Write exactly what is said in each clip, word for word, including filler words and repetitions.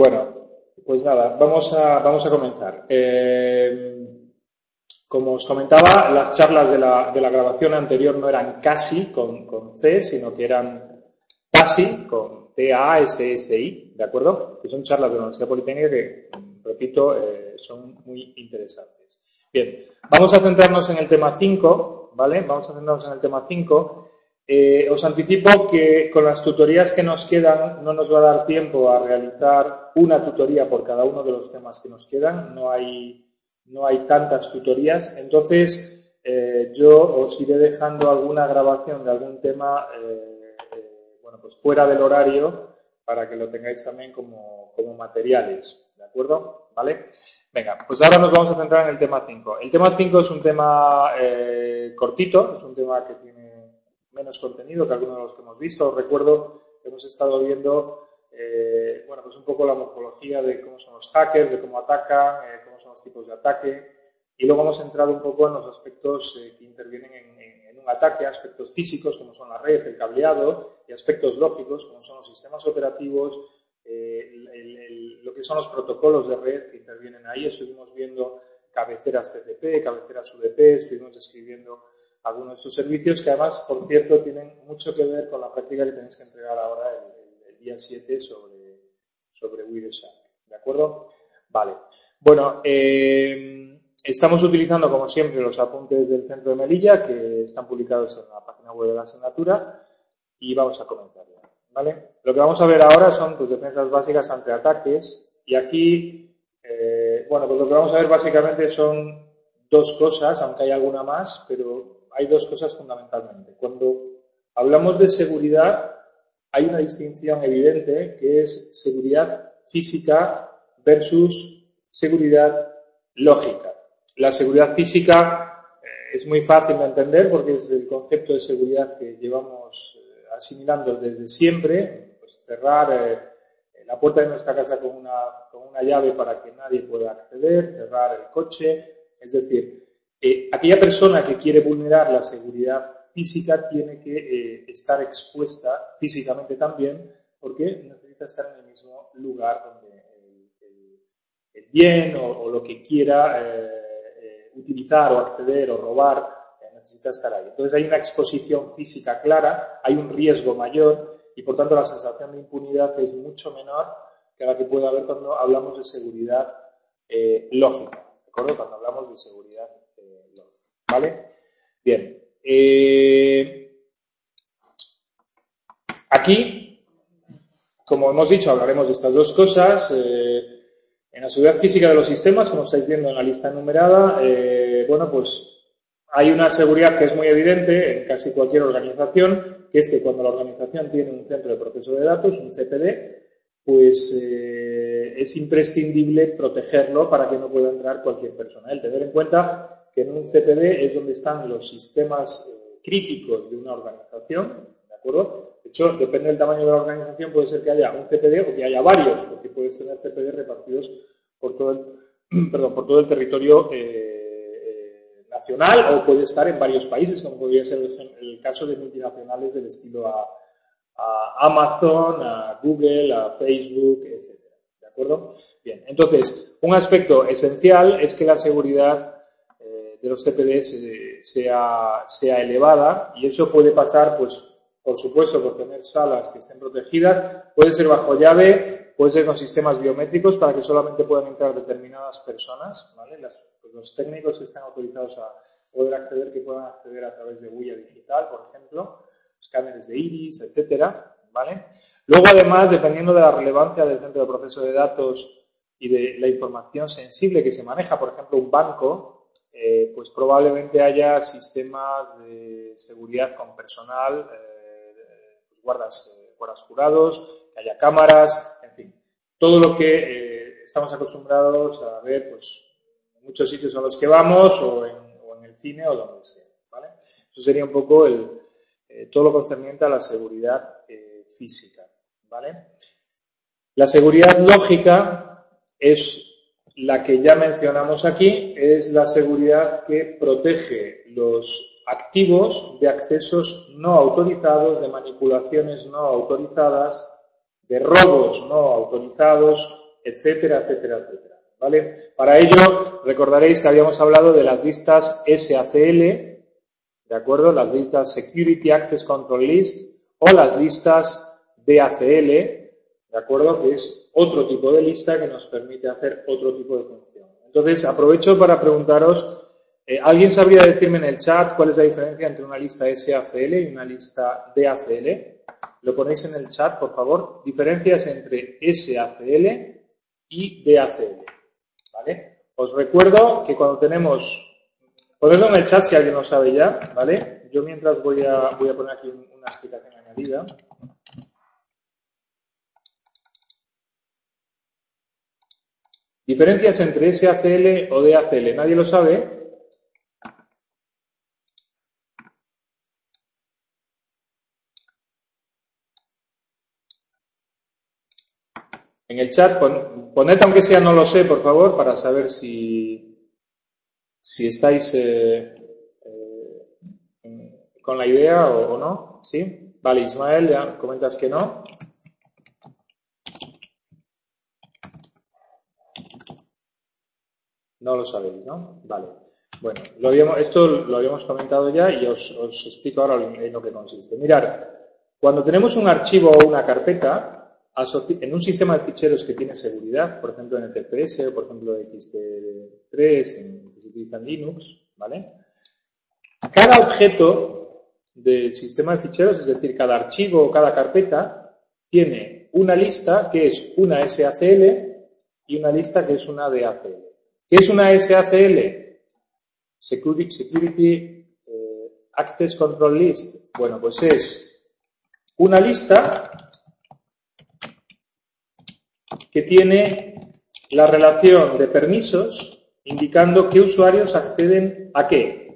Bueno, pues nada, vamos a, vamos a comenzar. Eh, como os comentaba, las charlas de la, de la grabación anterior no eran casi con, con C, sino que eran TASI, con T A S S I, ¿de acuerdo? Que son charlas de la Universidad Politécnica que, repito, eh, son muy interesantes. Bien, vamos a centrarnos en el tema cinco, ¿vale? Vamos a centrarnos en el tema cinco. Eh, os anticipo que con las tutorías que nos quedan no nos va a dar tiempo a realizar una tutoría por cada uno de los temas que nos quedan, no hay, no hay tantas tutorías, entonces eh, yo os iré dejando alguna grabación de algún tema eh, eh, bueno, pues fuera del horario para que lo tengáis también como, como materiales, ¿de acuerdo? ¿Vale? Venga, pues ahora nos vamos a centrar en el tema cinco. El tema cinco es un tema eh, cortito, es un tema que tiene menos contenido que algunos de los que hemos visto. Os recuerdo que hemos estado viendo eh, bueno, pues un poco la morfología de cómo son los hackers, de cómo atacan, eh, cómo son los tipos de ataque, y luego hemos entrado un poco en los aspectos eh, que intervienen en, en, en un ataque, aspectos físicos como son la red, el cableado, y aspectos lógicos como son los sistemas operativos, eh, el, el, el, lo que son los protocolos de red que intervienen ahí. Estuvimos viendo cabeceras T C P, cabeceras U D P, estuvimos describiendo algunos de estos servicios que además, por cierto, tienen mucho que ver con la práctica que tenéis que entregar ahora el, el, el día siete sobre, sobre Wireshark, ¿de acuerdo? Vale. Bueno, eh, estamos utilizando, como siempre, los apuntes del Centro de Melilla, que están publicados en la página web de la asignatura, y vamos a comenzar ya, ¿vale? Lo que vamos a ver ahora son pues, defensas básicas ante ataques, y aquí, eh, bueno, pues lo que vamos a ver básicamente son dos cosas, aunque hay alguna más, pero hay dos cosas fundamentalmente. Cuando hablamos de seguridad, hay una distinción evidente que es seguridad física versus seguridad lógica. La seguridad física eh, es muy fácil de entender porque es el concepto de seguridad que llevamos eh, asimilando desde siempre, pues cerrar eh, la puerta de nuestra casa con una, con una llave para que nadie pueda acceder, cerrar el coche, es decir, Eh, aquella persona que quiere vulnerar la seguridad física tiene que eh, estar expuesta físicamente también porque necesita estar en el mismo lugar donde el, el, el bien o, o lo que quiera eh, eh, utilizar o acceder o robar eh, necesita estar ahí. Entonces hay una exposición física clara, hay un riesgo mayor y por tanto la sensación de impunidad es mucho menor que la que puede haber cuando hablamos de seguridad eh, lógica, ¿de acuerdo? Cuando hablamos de seguridad ¿vale? Bien. Eh, aquí, como hemos dicho, hablaremos de estas dos cosas. Eh, en la seguridad física de los sistemas, como estáis viendo en la lista enumerada, eh, bueno, pues hay una seguridad que es muy evidente en casi cualquier organización, que es que cuando la organización tiene un centro de proceso de datos, un C P D, pues eh, es imprescindible protegerlo para que no pueda entrar cualquier persona. El tener en cuenta que en un C P D es donde están los sistemas eh, críticos de una organización, ¿de acuerdo? De hecho, depende del tamaño de la organización, puede ser que haya un C P D o que haya varios, porque puedes tener C P D repartidos por todo el, perdón, por todo el territorio eh, eh, nacional o puede estar en varios países, como podría ser el, el caso de multinacionales del estilo a, a Amazon, a Google, a Facebook, etcétera. ¿De acuerdo? Bien, entonces, un aspecto esencial es que la seguridad de los C P Ds sea, sea elevada y eso puede pasar, pues, por supuesto, por tener salas que estén protegidas, puede ser bajo llave, puede ser con sistemas biométricos para que solamente puedan entrar determinadas personas, ¿vale? Las, pues, los técnicos que están autorizados a poder acceder, que puedan acceder a través de huella digital, por ejemplo, escáneres de iris, etcétera, ¿vale? Luego, además, dependiendo de la relevancia del centro de proceso de datos y de la información sensible que se maneja, por ejemplo, un banco, Eh, pues probablemente haya sistemas de seguridad con personal, eh, pues guardas, eh, guardas jurados, que haya cámaras, en fin, todo lo que eh, estamos acostumbrados a ver pues, en muchos sitios a los que vamos o en, o en el cine o donde sea, ¿vale? Eso sería un poco el, eh, todo lo concerniente a la seguridad eh, física, ¿vale? La seguridad lógica es la que ya mencionamos aquí, es la seguridad que protege los activos de accesos no autorizados, de manipulaciones no autorizadas, de robos no autorizados etcétera, etcétera, etcétera. ¿Vale? Para ello, recordaréis que habíamos hablado de las listas S A C L, ¿de acuerdo? Las listas Security Access Control List o las listas D A C L, ¿de acuerdo? Que es otro tipo de lista que nos permite hacer otro tipo de función. Entonces, aprovecho para preguntaros, eh, ¿alguien sabría decirme en el chat cuál es la diferencia entre una lista S A C L y una lista D A C L? Lo ponéis en el chat, por favor. Diferencias entre S A C L y D A C L. ¿Vale? Os recuerdo que cuando tenemos... Ponedlo en el chat si alguien lo sabe ya, ¿vale? Yo mientras voy a, voy a poner aquí una explicación añadida. Diferencias entre S A C L o D A C L. ¿Nadie lo sabe? En el chat, pon, poned aunque sea no lo sé, por favor, para saber si, si estáis eh, eh, con la idea o, o no. ¿Sí? Vale, Ismael, ya comentas que no. No lo sabéis, ¿no? Vale. Bueno, lo habíamos, esto lo habíamos comentado ya y os, os explico ahora en lo que consiste. Mirad, cuando tenemos un archivo o una carpeta en un sistema de ficheros que tiene seguridad, por ejemplo en el T F S o por ejemplo en X T tres, en, que se utiliza en Linux, ¿vale? Cada objeto del sistema de ficheros, es decir, cada archivo o cada carpeta, tiene una lista que es una S A C L y una lista que es una D A C L. ¿Qué es una S A C L? Security, Security eh, Access Control List. Bueno, pues es una lista que tiene la relación de permisos indicando qué usuarios acceden a qué.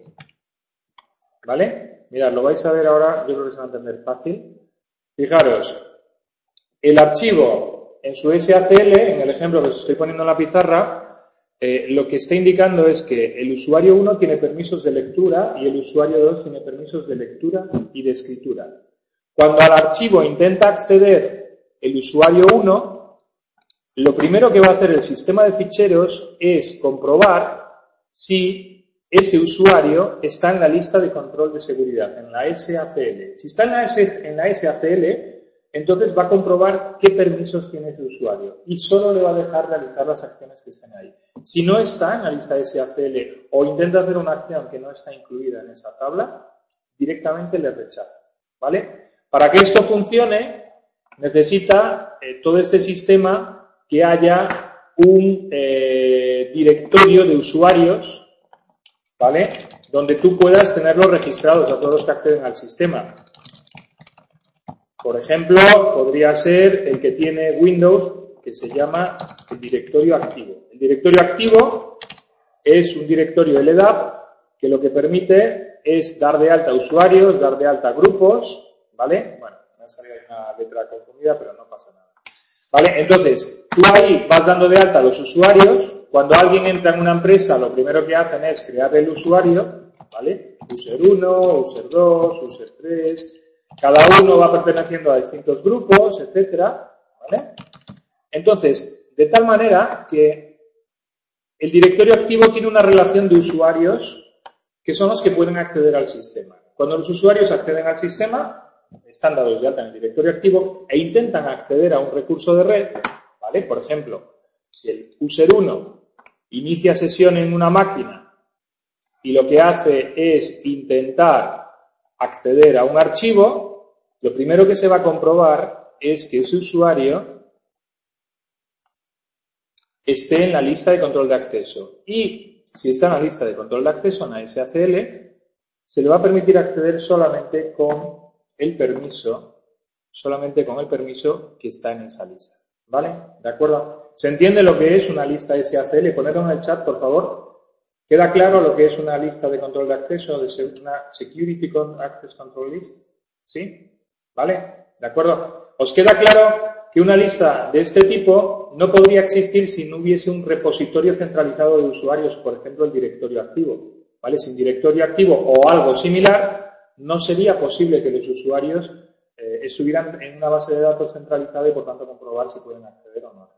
¿Vale? Mirad, lo vais a ver ahora, yo creo que se va a entender fácil. Fijaros, el archivo en su S A C L, en el ejemplo que os estoy poniendo en la pizarra, Eh, lo que está indicando es que el usuario uno tiene permisos de lectura y el usuario dos tiene permisos de lectura y de escritura. Cuando al archivo intenta acceder el usuario uno, lo primero que va a hacer el sistema de ficheros es comprobar si ese usuario está en la lista de control de seguridad, en la S A C L. Si está en la, S, en la S A C L, entonces va a comprobar qué permisos tiene ese usuario y solo le va a dejar realizar las acciones que estén ahí. Si no está en la lista S A C L o intenta hacer una acción que no está incluida en esa tabla, directamente le rechaza, ¿vale? Para que esto funcione, necesita eh, todo este sistema que haya un eh, directorio de usuarios, ¿vale? Donde tú puedas tenerlos registrados a todos los que acceden al sistema. Por ejemplo, podría ser el que tiene Windows, que se llama el directorio activo. El directorio activo es un directorio L D A P que lo que permite es dar de alta usuarios, dar de alta grupos, ¿vale? Bueno, me ha salido una letra confundida, pero no pasa nada. ¿Vale? Entonces, tú ahí vas dando de alta a los usuarios. Cuando alguien entra en una empresa, lo primero que hacen es crear el usuario, ¿vale? user uno, user dos, user tres... Cada uno va perteneciendo a distintos grupos, etcétera, ¿vale? Entonces, de tal manera que el directorio activo tiene una relación de usuarios que son los que pueden acceder al sistema. Cuando los usuarios acceden al sistema, están dados de alta en el directorio activo e intentan acceder a un recurso de red, ¿vale? Por ejemplo, si el user uno inicia sesión en una máquina y lo que hace es intentar acceder a un archivo, lo primero que se va a comprobar es que ese usuario esté en la lista de control de acceso. Y si está en la lista de control de acceso, en la S A C L, se le va a permitir acceder solamente con el permiso, solamente con el permiso que está en esa lista. ¿Vale? ¿De acuerdo? ¿Se entiende lo que es una lista S A C L? Ponedlo en el chat, por favor. ¿Queda claro lo que es una lista de control de acceso, de una Security Access Control List? ¿Sí? ¿Vale? ¿De acuerdo? ¿Os queda claro que una lista de este tipo no podría existir si no hubiese un repositorio centralizado de usuarios, por ejemplo, el directorio activo? ¿Vale? Sin directorio activo o algo similar, no sería posible que los usuarios eh, estuvieran en una base de datos centralizada y, por tanto, comprobar si pueden acceder o no acceder.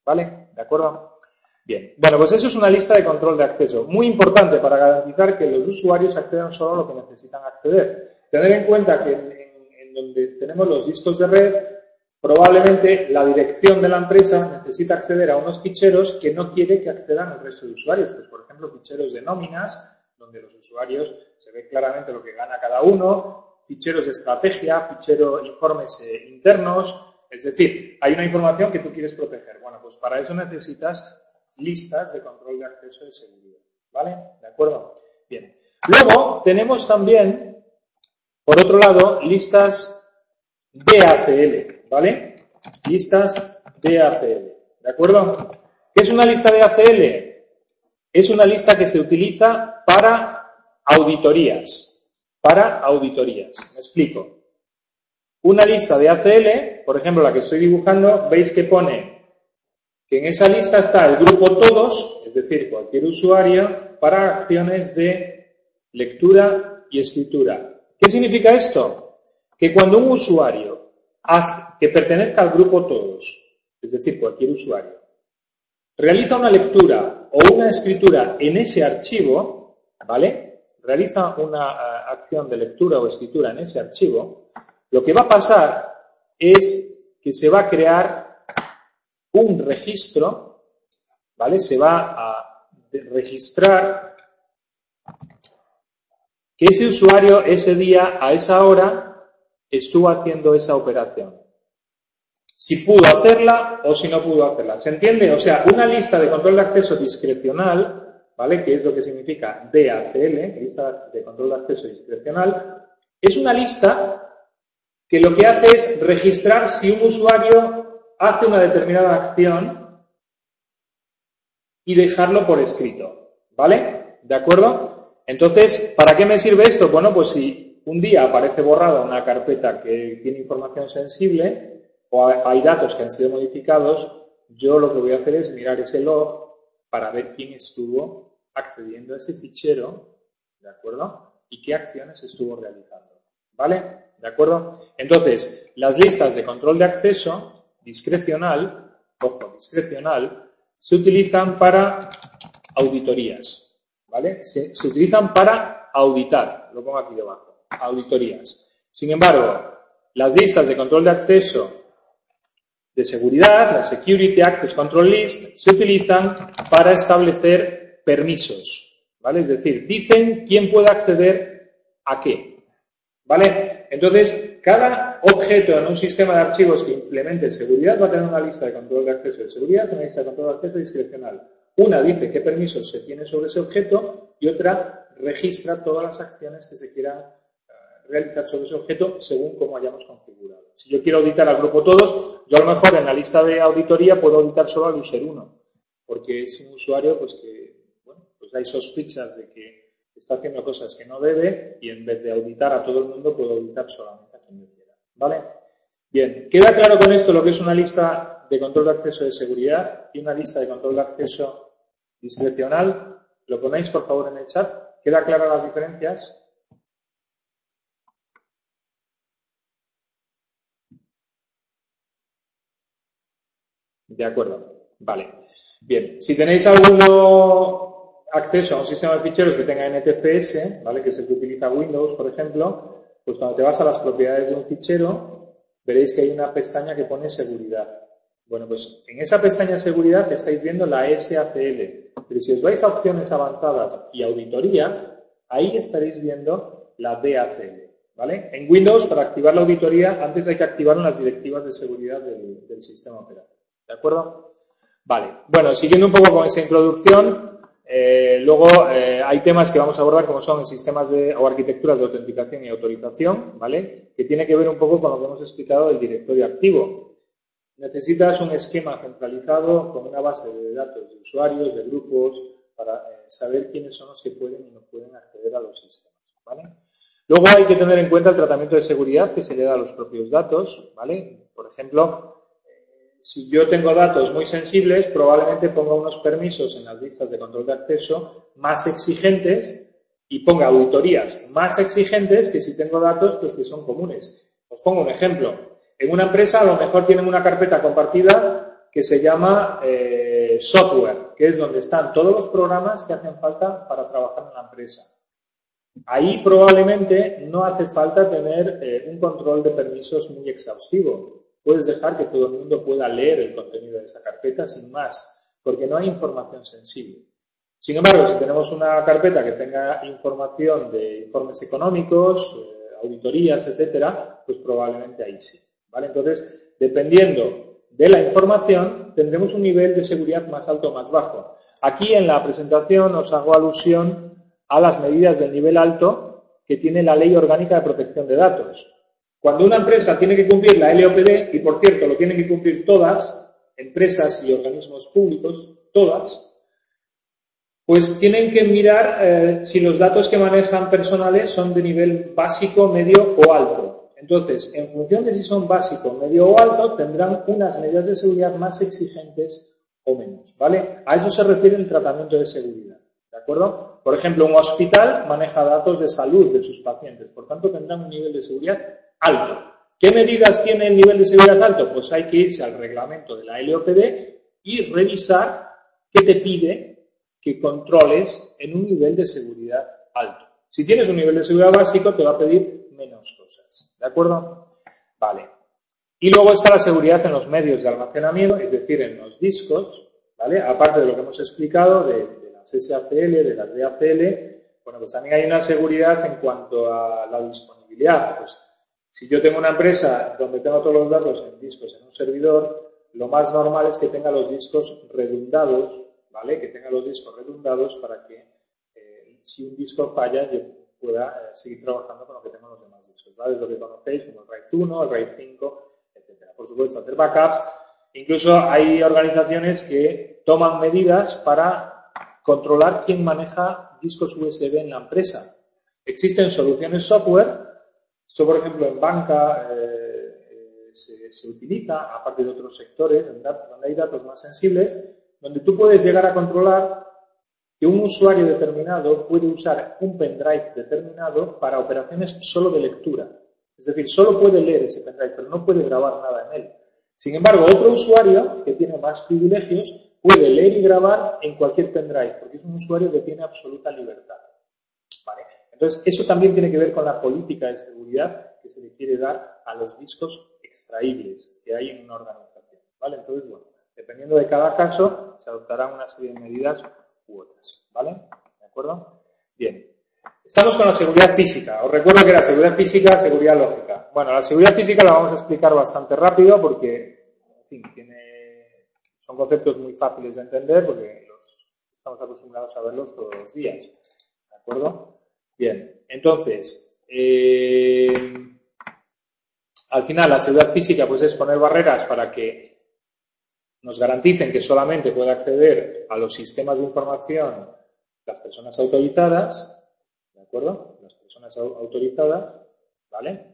¿Vale? ¿De acuerdo? Bien. Bueno, pues eso es una lista de control de acceso. Muy importante para garantizar que los usuarios accedan solo a lo que necesitan acceder. Tener en cuenta que en, en, en donde tenemos los discos de red, probablemente la dirección de la empresa necesita acceder a unos ficheros que no quiere que accedan el resto de usuarios. Pues, por ejemplo, ficheros de nóminas, donde los usuarios se ve claramente lo que gana cada uno, ficheros de estrategia, ficheros, informes eh, internos. Es decir, hay una información que tú quieres proteger. Bueno, pues para eso necesitas listas de control de acceso de seguridad. ¿Vale? ¿De acuerdo? Bien. Luego tenemos también, por otro lado, listas D A C L. ¿Vale? Listas D A C L. ¿De acuerdo? ¿Qué es una lista D A C L? Es una lista que se utiliza para auditorías. Para auditorías. Me explico. Una lista de A C L, por ejemplo, la que estoy dibujando, veis que pone que en esa lista está el grupo todos, es decir, cualquier usuario, para acciones de lectura y escritura. ¿Qué significa esto? Que cuando un usuario hace, que pertenezca al grupo todos, es decir, cualquier usuario, realiza una lectura o una escritura en ese archivo, ¿vale? Realiza una uh, acción de lectura o escritura en ese archivo, lo que va a pasar es que se va a crear un registro, ¿vale? Se va a registrar que ese usuario ese día, a esa hora, estuvo haciendo esa operación. Si pudo hacerla o si no pudo hacerla. ¿Se entiende? O sea, una lista de control de acceso discrecional, ¿vale? Que es lo que significa D A C L, lista de control de acceso discrecional, es una lista que lo que hace es registrar si un usuario hace una determinada acción y dejarlo por escrito, ¿vale? ¿De acuerdo? Entonces, ¿para qué me sirve esto? Bueno, pues si un día aparece borrada una carpeta que tiene información sensible o hay datos que han sido modificados, yo lo que voy a hacer es mirar ese log para ver quién estuvo accediendo a ese fichero, ¿de acuerdo? Y qué acciones estuvo realizando, ¿vale? ¿De acuerdo? Entonces, las listas de control de acceso discrecional, ojo, discrecional, se utilizan para auditorías, ¿vale? Se, se utilizan para auditar, lo pongo aquí debajo, auditorías. Sin embargo, las listas de control de acceso de seguridad, la Security Access Control List, se utilizan para establecer permisos, ¿vale? Es decir, dicen quién puede acceder a qué, ¿vale? Entonces, cada objeto en un sistema de archivos que implemente seguridad va a tener una lista de control de acceso de seguridad y una lista de control de acceso discrecional. Una dice qué permisos se tiene sobre ese objeto y otra registra todas las acciones que se quieran realizar sobre ese objeto según cómo hayamos configurado. Si yo quiero auditar al grupo todos, yo a lo mejor en la lista de auditoría puedo auditar solo al user uno, porque es un usuario pues que, bueno, pues hay sospechas de que está haciendo cosas que no debe y en vez de auditar a todo el mundo puedo auditar solamente a quien yo quiera, ¿vale? Bien, ¿queda claro con esto lo que es una lista de control de acceso de seguridad y una lista de control de acceso discrecional? ¿Lo ponéis por favor en el chat? ¿Queda clara las diferencias? De acuerdo, vale. Bien, si tenéis alguno acceso a un sistema de ficheros que tenga N T F S, ¿vale? Que es el que utiliza Windows, por ejemplo, pues cuando te vas a las propiedades de un fichero, veréis que hay una pestaña que pone seguridad. Bueno, pues en esa pestaña seguridad estáis viendo la S A C L, pero si os vais a opciones avanzadas y auditoría, ahí estaréis viendo la D A C L, ¿vale? En Windows, para activar la auditoría, antes hay que activar unas directivas de seguridad del, del sistema operativo. ¿De acuerdo? Vale. Bueno, siguiendo un poco con esa introducción, eh, luego eh, hay temas que vamos a abordar como son sistemas de, o arquitecturas de autenticación y autorización, ¿vale? Que tiene que ver un poco con lo que hemos explicado del directorio activo. Necesitas un esquema centralizado con una base de datos de usuarios, de grupos, para eh, saber quiénes son los que pueden y no pueden acceder a los sistemas, ¿vale? Luego hay que tener en cuenta el tratamiento de seguridad que se le da a los propios datos, ¿vale? Por ejemplo, si yo tengo datos muy sensibles, probablemente ponga unos permisos en las listas de control de acceso más exigentes y ponga auditorías más exigentes que si tengo datos pues que son comunes. Os pongo un ejemplo. En una empresa a lo mejor tienen una carpeta compartida que se llama eh, software, que es donde están todos los programas que hacen falta para trabajar en la empresa. Ahí probablemente no hace falta tener eh, un control de permisos muy exhaustivo. Puedes dejar que todo el mundo pueda leer el contenido de esa carpeta sin más, porque no hay información sensible. Sin embargo, si tenemos una carpeta que tenga información de informes económicos, eh, auditorías, etcétera, pues probablemente ahí sí, ¿vale? Entonces, dependiendo de la información, tendremos un nivel de seguridad más alto o más bajo. Aquí en la presentación os hago alusión a las medidas del nivel alto que tiene la Ley Orgánica de Protección de Datos. Cuando una empresa tiene que cumplir la L O P D, y por cierto lo tienen que cumplir todas, empresas y organismos públicos, todas, pues tienen que mirar eh, si los datos que manejan personales son de nivel básico, medio o alto. Entonces, en función de si son básico, medio o alto, tendrán unas medidas de seguridad más exigentes o menos, ¿vale? A eso se refiere el tratamiento de seguridad, ¿de acuerdo? Por ejemplo, un hospital maneja datos de salud de sus pacientes, por tanto tendrán un nivel de seguridad alto. ¿Qué medidas tiene el nivel de seguridad alto? Pues hay que irse al reglamento de la L O P D y revisar qué te pide que controles en un nivel de seguridad alto. Si tienes un nivel de seguridad básico, te va a pedir menos cosas, ¿de acuerdo? Vale. Y luego está la seguridad en los medios de almacenamiento, es decir, en los discos, ¿vale? Aparte de lo que hemos explicado de, de las S A C L, de las D A C L, bueno, pues también hay una seguridad en cuanto a la disponibilidad. Pues, si yo tengo una empresa donde tengo todos los datos en discos en un servidor, lo más normal es que tenga los discos redundados, ¿vale? Que tenga los discos redundados para que eh, si un disco falla yo pueda eh, seguir trabajando con lo que tengo los demás discos, ¿vale? Es lo que conocéis como el RAID uno, el RAID cinco, etcétera. Por supuesto, hacer backups. Incluso hay organizaciones que toman medidas para controlar quién maneja discos U S B en la empresa. Existen soluciones software, esto por ejemplo en banca eh, eh, se, se utiliza, aparte de otros sectores donde hay datos más sensibles, donde tú puedes llegar a controlar que un usuario determinado puede usar un pendrive determinado para operaciones solo de lectura. Es decir, solo puede leer ese pendrive, pero no puede grabar nada en él. Sin embargo, otro usuario que tiene más privilegios puede leer y grabar en cualquier pendrive, porque es un usuario que tiene absoluta libertad. ¿Vale? Entonces, eso también tiene que ver con la política de seguridad que se le quiere dar a los discos extraíbles que hay en una organización. ¿Vale? Entonces, bueno, dependiendo de cada caso, se adoptarán una serie de medidas u otras, ¿vale? ¿De acuerdo? Bien. Estamos con la seguridad física. Os recuerdo que la seguridad física, seguridad lógica. Bueno, la seguridad física la vamos a explicar bastante rápido porque, en fin, tiene, son conceptos muy fáciles de entender porque los, estamos acostumbrados a verlos todos los días, ¿de acuerdo? Bien. Entonces, eh, al final la seguridad física pues es poner barreras para que nos garanticen que solamente puede acceder a los sistemas de información las personas autorizadas, ¿de acuerdo? Las personas autorizadas, ¿vale?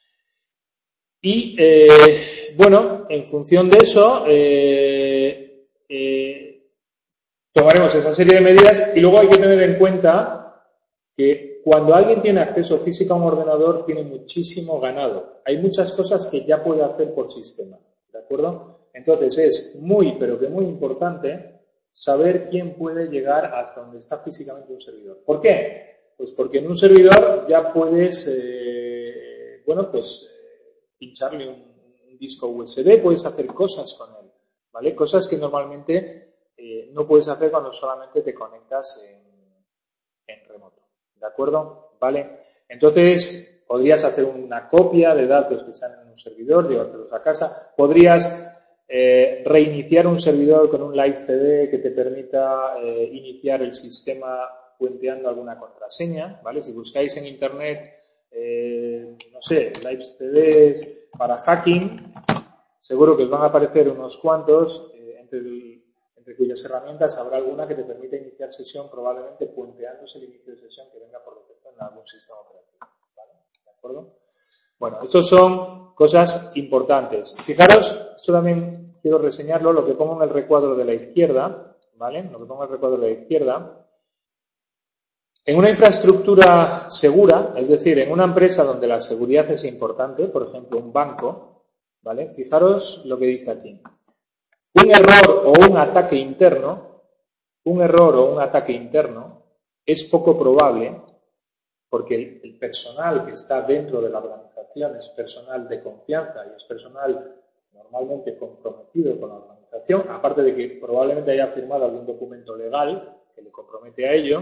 Y, eh, bueno, en función de eso, eh, eh, tomaremos esa serie de medidas y luego hay que tener en cuenta que cuando alguien tiene acceso físico a un ordenador tiene muchísimo ganado. Hay muchas cosas que ya puede hacer por sistema, ¿de acuerdo? Entonces es muy, pero que muy importante saber quién puede llegar hasta donde está físicamente un servidor. ¿Por qué? Pues porque en un servidor ya puedes, eh, bueno, pues eh, pincharle un, un disco U S B, puedes hacer cosas con él, ¿vale? Cosas que normalmente eh, no puedes hacer cuando solamente te conectas en, en remoto, ¿de acuerdo? ¿Vale? Entonces, podrías hacer una copia de datos que están en un servidor, llevártelos a casa, podrías Eh, reiniciar un servidor con un live C D que te permita eh, iniciar el sistema puenteando alguna contraseña, ¿vale? Si buscáis en internet, eh, no sé, live C Ds para hacking, seguro que os van a aparecer unos cuantos, eh, entre, el, entre cuyas herramientas habrá alguna que te permita iniciar sesión, probablemente puenteándose el inicio de sesión que venga por defecto en algún sistema operativo, ¿vale? ¿De acuerdo? Bueno, estos son cosas importantes. Fijaros, esto también quiero reseñarlo, lo que pongo en el recuadro de la izquierda, ¿vale? Lo que pongo en el recuadro de la izquierda. En una infraestructura segura, es decir, en una empresa donde la seguridad es importante, por ejemplo, un banco, ¿vale? Fijaros lo que dice aquí. un error o un ataque interno, un error o un ataque interno es poco probable porque el, el personal que está dentro de la organización es personal de confianza y es personal normalmente comprometido con la organización, aparte de que probablemente haya firmado algún documento legal que le compromete a ello,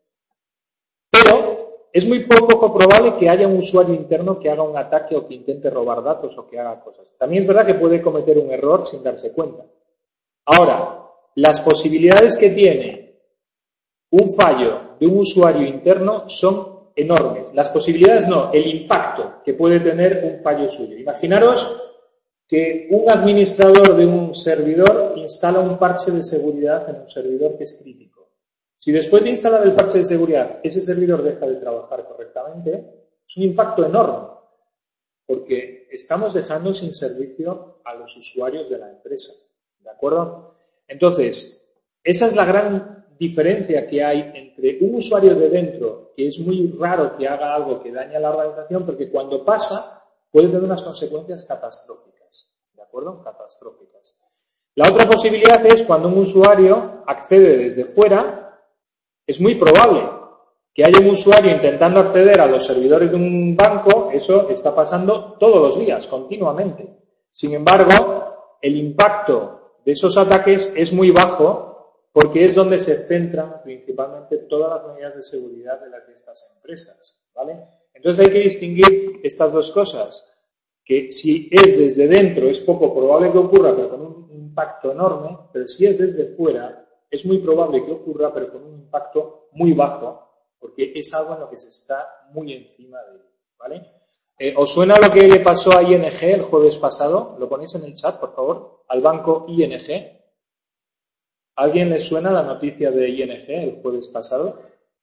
pero es muy poco probable que haya un usuario interno que haga un ataque o que intente robar datos o que haga cosas. También es verdad que puede cometer un error sin darse cuenta. Ahora, las posibilidades que tiene un fallo de un usuario interno son enormes. Las posibilidades no, el impacto que puede tener un fallo suyo. Imaginaros que un administrador de un servidor instala un parche de seguridad en un servidor que es crítico. Si después de instalar el parche de seguridad ese servidor deja de trabajar correctamente, es un impacto enorme, porque estamos dejando sin servicio a los usuarios de la empresa. ¿De acuerdo? Entonces, esa es la gran diferencia que hay entre un usuario de dentro, que es muy raro que haga algo que daña a la organización, porque cuando pasa puede tener unas consecuencias catastróficas. ¿De acuerdo? Catastróficas. La otra posibilidad es cuando un usuario accede desde fuera, es muy probable que haya un usuario intentando acceder a los servidores de un banco, eso está pasando todos los días, continuamente. Sin embargo, el impacto de esos ataques es muy bajo porque es donde se centran principalmente todas las medidas de seguridad de las de estas empresas, ¿vale? Entonces hay que distinguir estas dos cosas, que si es desde dentro es poco probable que ocurra, pero con un impacto enorme, pero si es desde fuera es muy probable que ocurra, pero con un impacto muy bajo, porque es algo en lo que se está muy encima de él, ¿vale? Eh, ¿Os suena lo que le pasó a I N G el jueves pasado? Lo ponéis en el chat, por favor, al banco I N G. ¿A alguien le suena la noticia de I N G el jueves pasado?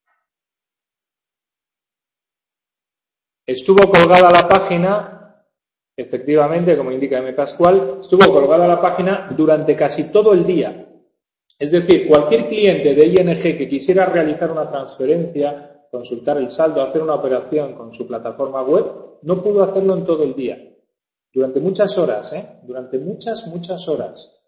Estuvo colgada la página, efectivamente, como indica M. Pascual, estuvo colgada la página durante casi todo el día. Es decir, cualquier cliente de I N G que quisiera realizar una transferencia, consultar el saldo, hacer una operación con su plataforma web, no pudo hacerlo en todo el día. Durante muchas horas, ¿eh? Durante muchas, muchas horas.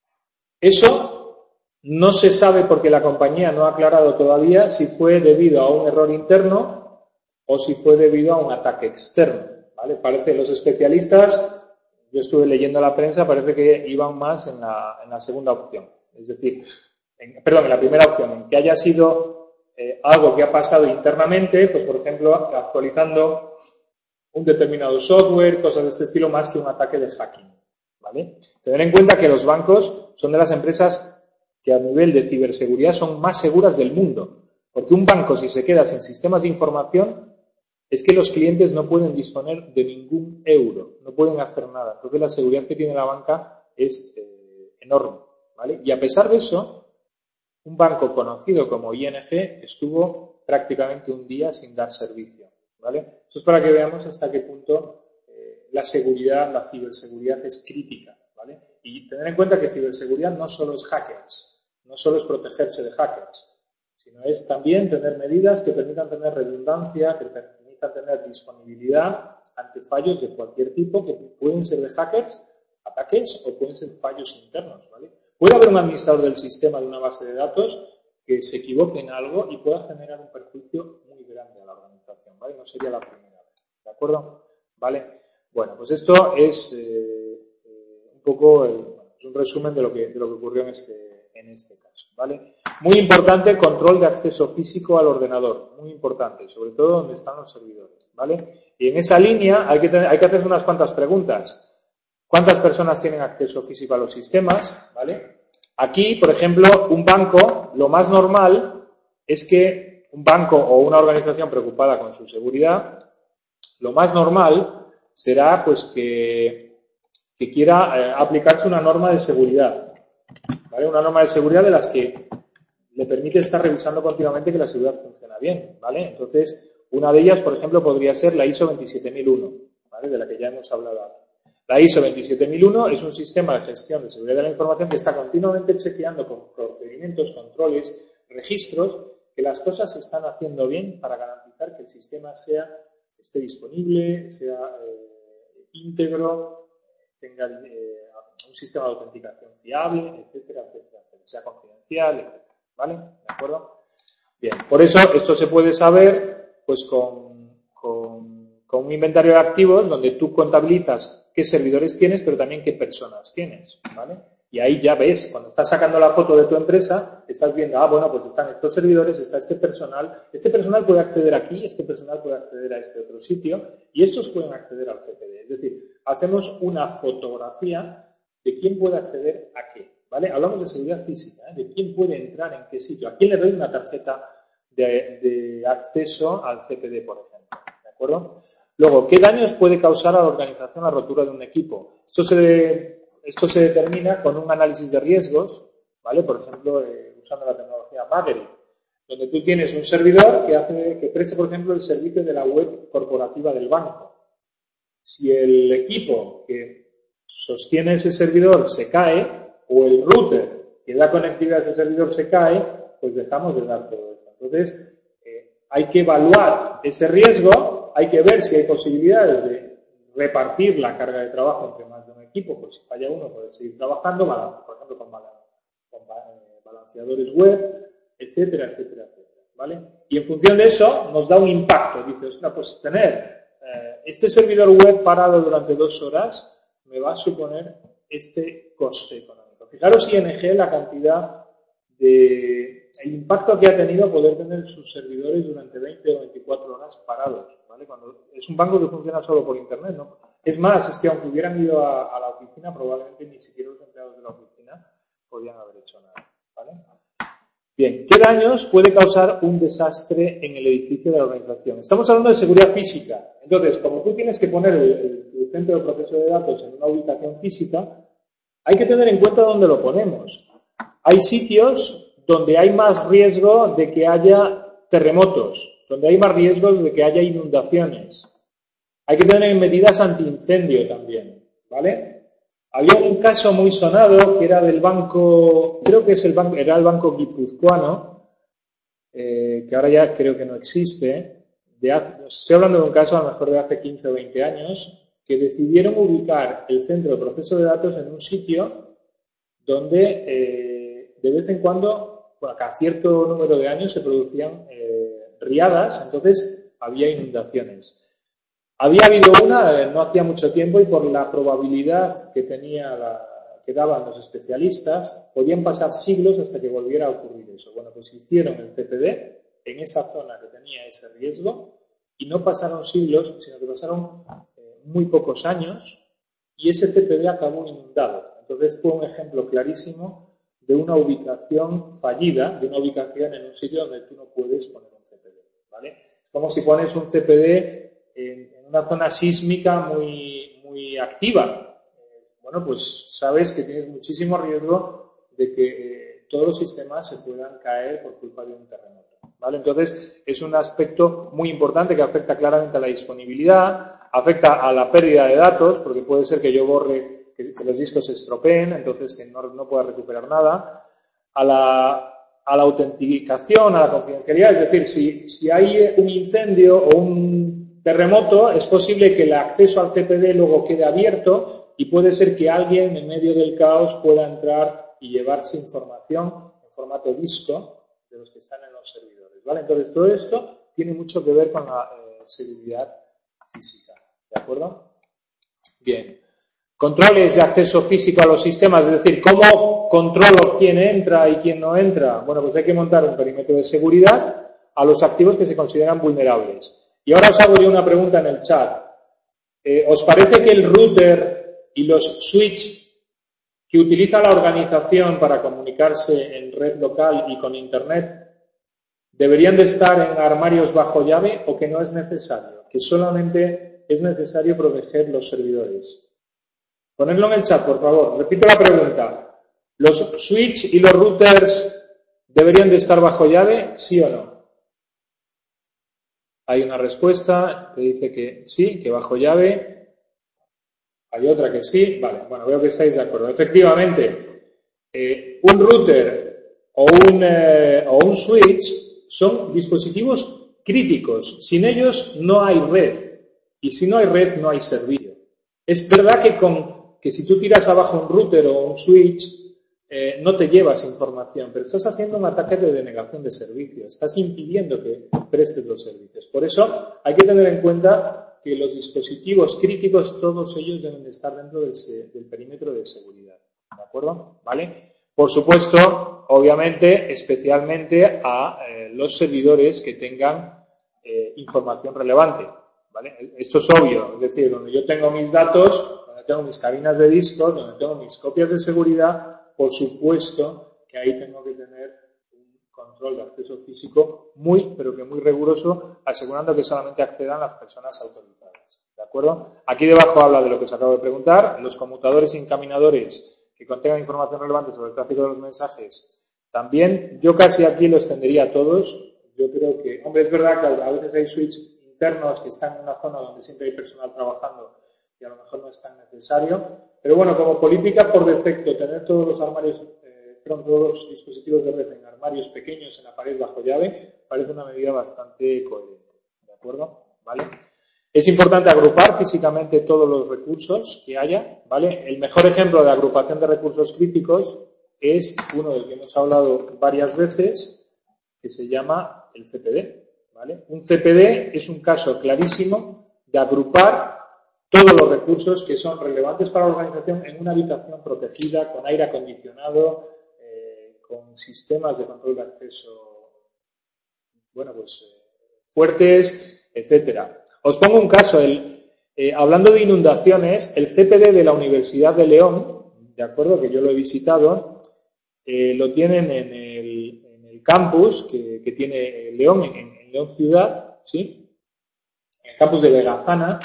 Eso no se sabe porque la compañía no ha aclarado todavía si fue debido a un error interno o si fue debido a un ataque externo, ¿vale? Parece, los especialistas, yo estuve leyendo la prensa, parece que iban más en la, en la segunda opción. Es decir, en, perdón, en la primera opción, en que haya sido eh, algo que ha pasado internamente, pues por ejemplo, actualizando un determinado software, cosas de este estilo, más que un ataque de hacking, ¿vale? Tener en cuenta que los bancos son de las empresas que a nivel de ciberseguridad son más seguras del mundo, porque un banco, si se queda sin sistemas de información, es que los clientes no pueden disponer de ningún euro, no pueden hacer nada. Entonces la seguridad que tiene la banca es eh, enorme, ¿vale? Y a pesar de eso, un banco conocido como I N G estuvo prácticamente un día sin dar servicio, ¿vale? Eso es para que veamos hasta qué punto eh, la seguridad, la ciberseguridad es crítica, ¿vale? Y tener en cuenta que ciberseguridad no solo es hackers, no solo es protegerse de hackers, sino es también tener medidas que permitan tener redundancia, que permitan tener disponibilidad ante fallos de cualquier tipo, que pueden ser de hackers, ataques o pueden ser fallos internos, ¿vale? Puede haber un administrador del sistema de una base de datos que se equivoque en algo y pueda generar un perjuicio muy grande a la organización, ¿vale? No sería la primera vez, ¿de acuerdo? ¿Vale? Bueno, pues esto es eh, eh, un poco el, es un resumen de lo que, de lo que ocurrió en este, en este caso, ¿vale? Muy importante, control de acceso físico al ordenador, muy importante, sobre todo donde están los servidores, ¿vale? Y en esa línea hay que, tener, hay que hacerse unas cuantas preguntas. ¿Cuántas personas tienen acceso físico a los sistemas? ¿Vale? Aquí, por ejemplo, un banco, lo más normal es que un banco o una organización preocupada con su seguridad, lo más normal será pues que, que quiera eh, aplicarse una norma de seguridad, ¿vale? Una norma de seguridad de las que le permite estar revisando continuamente que la seguridad funciona bien, ¿vale? Entonces, una de ellas, por ejemplo, podría ser la I S O veintisiete mil uno, ¿vale? De la que ya hemos hablado ahora. La I S O veintisiete mil uno es un sistema de gestión de seguridad de la información que está continuamente chequeando con procedimientos, controles, registros, que las cosas se están haciendo bien para garantizar que el sistema sea, esté disponible, sea eh, íntegro, tenga, eh, un sistema de autenticación fiable, etcétera, etcétera, etcétera, sea confidencial, etcétera, ¿vale? ¿De acuerdo? Bien, por eso esto se puede saber pues con, con, con un inventario de activos donde tú contabilizas qué servidores tienes, pero también qué personas tienes, ¿vale? Y ahí ya ves, cuando estás sacando la foto de tu empresa, estás viendo, ah, bueno, pues están estos servidores, está este personal, este personal puede acceder aquí, este personal puede acceder a este otro sitio, y estos pueden acceder al C P D. Es decir, hacemos una fotografía de quién puede acceder a qué, ¿vale? Hablamos de seguridad física, ¿eh? De quién puede entrar en qué sitio, a quién le doy una tarjeta de, de acceso al C P D, por ejemplo, ¿de acuerdo? Luego, ¿qué daños puede causar a la organización la rotura de un equipo? Esto se... Esto se determina con un análisis de riesgos, ¿vale? Por ejemplo, eh, usando la tecnología Maverick, donde tú tienes un servidor que hace, que presta, por ejemplo, el servicio de la web corporativa del banco. Si el equipo que sostiene ese servidor se cae, o el router que da conectividad a ese servidor se cae, pues dejamos de dar todo esto. Entonces, eh, hay que evaluar ese riesgo, hay que ver si hay posibilidades de repartir la carga de trabajo entre más de un equipo, pues si falla uno puede seguir trabajando, por ejemplo con, con balanceadores web, etcétera, etcétera, etcétera, ¿vale? Y en función de eso nos da un impacto. Dice, ostras, pues tener eh, este servidor web parado durante dos horas me va a suponer este coste económico. Fijaros I N G la cantidad de... el impacto que ha tenido poder tener sus servidores durante veinte o veinticuatro horas parados, ¿vale? Cuando es un banco que funciona solo por internet, ¿no? Es más, es que aunque hubieran ido a, a la oficina, probablemente ni siquiera los empleados de la oficina podían haber hecho nada, ¿vale? Bien, ¿qué daños puede causar un desastre en el edificio de la organización? Estamos hablando de seguridad física. Entonces, como tú tienes que poner el, el, el centro de proceso de datos en una ubicación física, hay que tener en cuenta dónde lo ponemos. Hay sitios donde hay más riesgo de que haya terremotos, donde hay más riesgo de que haya inundaciones. Hay que tener medidas antiincendio también, ¿vale? Había un caso muy sonado que era del banco, creo que es el banco, era el banco guipuzcoano, eh, que ahora ya creo que no existe. De hace, estoy hablando de un caso a lo mejor de hace quince o veinte años, que decidieron ubicar el centro de proceso de datos en un sitio donde eh, de vez en cuando, bueno, cada cierto número de años se producían eh, riadas, entonces había inundaciones. Había habido una, eh, no hacía mucho tiempo, y por la probabilidad que tenía la, que daban los especialistas, podían pasar siglos hasta que volviera a ocurrir eso. Bueno, pues hicieron el C P D en esa zona que tenía ese riesgo, y no pasaron siglos, sino que pasaron eh, muy pocos años, y ese C P D acabó inundado. Entonces fue un ejemplo clarísimo de una ubicación fallida, de una ubicación en un sitio donde tú no puedes poner un C P D, ¿vale? Es como si pones un C P D en, en una zona sísmica muy, muy activa. Eh, bueno, pues sabes que tienes muchísimo riesgo de que eh, todos los sistemas se puedan caer por culpa de un terremoto, ¿vale? Entonces es un aspecto muy importante que afecta claramente a la disponibilidad, afecta a la pérdida de datos, porque puede ser que yo borre, que, que los discos se estropeen, entonces que no, no pueda recuperar nada, a la, a la autenticación, a la confidencialidad, es decir, si, si hay un incendio o un terremoto, es posible que el acceso al C P D luego quede abierto y puede ser que alguien en medio del caos pueda entrar y llevarse información en formato disco de los que están en los servidores, ¿vale? Entonces todo esto tiene mucho que ver con la eh, seguridad física, ¿de acuerdo? Bien. Controles de acceso físico a los sistemas, es decir, ¿cómo controlo quién entra y quién no entra? Bueno, pues hay que montar un perímetro de seguridad a los activos que se consideran vulnerables. Y ahora os hago yo una pregunta en el chat. Eh, ¿Os parece que el router y los switch que utiliza la organización para comunicarse en red local y con Internet deberían de estar en armarios bajo llave o que no es necesario? Que solamente es necesario proteger los servidores. Ponedlo en el chat, por favor. Repito la pregunta. ¿Los switch y los routers deberían de estar bajo llave, sí o no? Hay una respuesta que dice que sí, que bajo llave. Hay otra que sí. Vale, bueno, veo que estáis de acuerdo. Efectivamente, eh, un router o un, eh, o un switch son dispositivos críticos. Sin ellos no hay red. Y si no hay red, no hay servicio. Es verdad que con que si tú tiras abajo un router o un switch, eh, no te llevas información, pero estás haciendo un ataque de denegación de servicio, estás impidiendo que prestes los servicios. Por eso hay que tener en cuenta que los dispositivos críticos, todos ellos deben de estar dentro del, del perímetro de seguridad. ¿De acuerdo? ¿Vale? Por supuesto, obviamente, especialmente a eh, los servidores que tengan eh, información relevante. ¿Vale? Esto es obvio, es decir, donde yo tengo mis datos, donde tengo mis cabinas de discos, donde tengo mis copias de seguridad, por supuesto que ahí tengo que tener un control de acceso físico muy, pero que muy riguroso, asegurando que solamente accedan las personas autorizadas. ¿De acuerdo? Aquí debajo habla de lo que os acabo de preguntar, los conmutadores y encaminadores que contengan información relevante sobre el tráfico de los mensajes. También, yo casi aquí los tendría a todos. Yo creo que, hombre, es verdad que a veces hay switches internos que están en una zona donde siempre hay personal trabajando y a lo mejor no es tan necesario. Pero bueno, como política por defecto, tener todos los armarios, eh, perdón, todos los dispositivos de red en armarios pequeños en la pared bajo llave, parece una medida bastante coherente. ¿De acuerdo? ¿Vale? Es importante agrupar físicamente todos los recursos que haya, ¿vale? El mejor ejemplo de agrupación de recursos críticos es uno del que hemos hablado varias veces, que se llama el C P D, ¿vale? Un C P D es un caso clarísimo de agrupar todos los recursos que son relevantes para la organización en una habitación protegida, con aire acondicionado, eh, con sistemas de control de acceso, bueno, pues eh, fuertes, etcétera. Os pongo un caso, el, eh, hablando de inundaciones, el C P D de la Universidad de León, de acuerdo, que yo lo he visitado, eh, lo tienen en el, en el campus que, que tiene León, en, en León Ciudad, ¿sí? En el campus de Vegazana,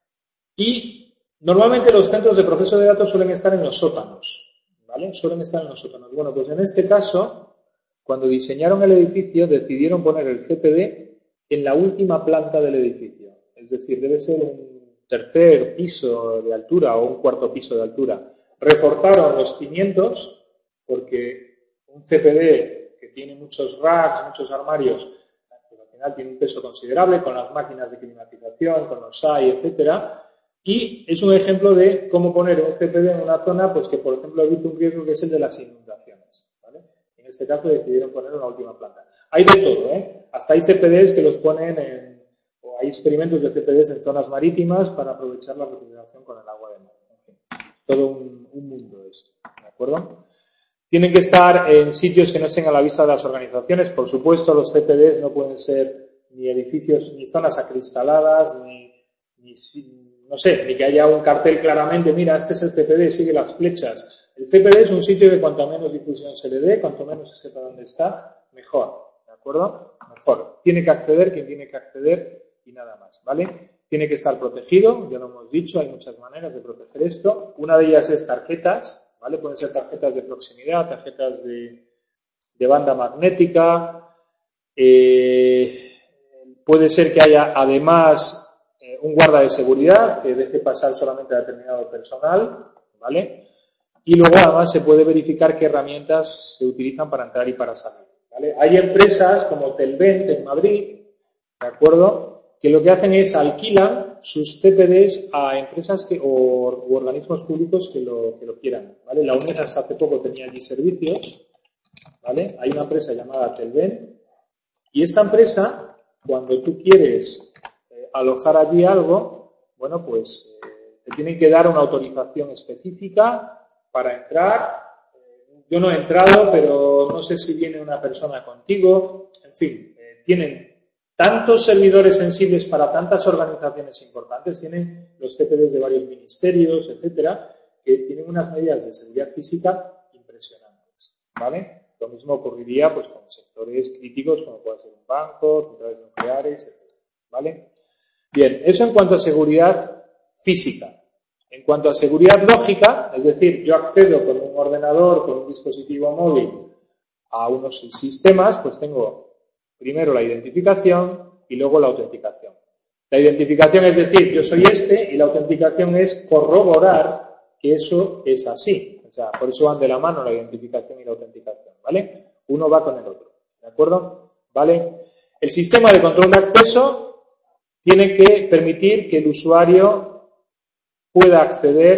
y normalmente los centros de proceso de datos suelen estar en los sótanos, ¿vale? Suelen estar en los sótanos. Bueno, pues en este caso, cuando diseñaron el edificio, decidieron poner el C P D en la última planta del edificio. Es decir, debe ser un tercer piso de altura o un cuarto piso de altura. Reforzaron los cimientos porque un C P D que tiene muchos racks, muchos armarios, al final tiene un peso considerable con las máquinas de climatización, con los A I, etcétera. Y es un ejemplo de cómo poner un C P D en una zona pues que, por ejemplo, evite un riesgo que es el de las inundaciones, ¿vale? En este caso decidieron poner una última planta. Hay de todo, ¿eh? Hasta hay C P Ds que los ponen en, o hay experimentos de C P Ds en zonas marítimas para aprovechar la refrigeración con el agua de mar. En fin, es todo un, un mundo esto, ¿de acuerdo? Tienen que estar en sitios que no estén a la vista de las organizaciones. Por supuesto, los C P Ds no pueden ser ni edificios, ni zonas acristaladas, ni, ni no sé, ni que haya un cartel claramente, mira, este es el C P D, sigue las flechas. El C P D es un sitio que cuanto menos difusión se le dé, cuanto menos se sepa dónde está, mejor, ¿de acuerdo? Mejor. Tiene que acceder quien tiene que acceder y nada más, ¿vale? Tiene que estar protegido, ya lo hemos dicho, hay muchas maneras de proteger esto. Una de ellas es tarjetas, ¿vale? Pueden ser tarjetas de proximidad, tarjetas de, de banda magnética, eh, puede ser que haya además un guarda de seguridad que deje pasar solamente a determinado personal, ¿vale? Y luego además se puede verificar qué herramientas se utilizan para entrar y para salir, ¿vale? Hay empresas como Telvent en Madrid, ¿de acuerdo?, que lo que hacen es alquilan sus C P Ds a empresas que, o u organismos públicos que lo, que lo quieran, ¿vale? La UNED hasta hace poco tenía allí servicios, ¿vale? Hay una empresa llamada Telvent y esta empresa, cuando tú quieres alojar allí algo, bueno, pues eh, te tienen que dar una autorización específica para entrar. Eh, yo no he entrado, pero no sé si viene una persona contigo. En fin, eh, tienen tantos servidores sensibles para tantas organizaciones importantes, tienen los C P Ds de varios ministerios, etcétera, que tienen unas medidas de seguridad física impresionantes, ¿vale? Lo mismo ocurriría pues con sectores críticos como puede ser un banco, centrales nucleares, etcétera, ¿vale? Bien, eso en cuanto a seguridad física. En cuanto a seguridad lógica, es decir, yo accedo con un ordenador, con un dispositivo móvil a unos sistemas, pues tengo primero la identificación y luego la autenticación. La identificación es decir, yo soy este, y la autenticación es corroborar que eso es así. O sea, por eso van de la mano la identificación y la autenticación, ¿vale? Uno va con el otro, ¿de acuerdo? ¿Vale? El sistema de control de acceso tiene que permitir que el usuario pueda acceder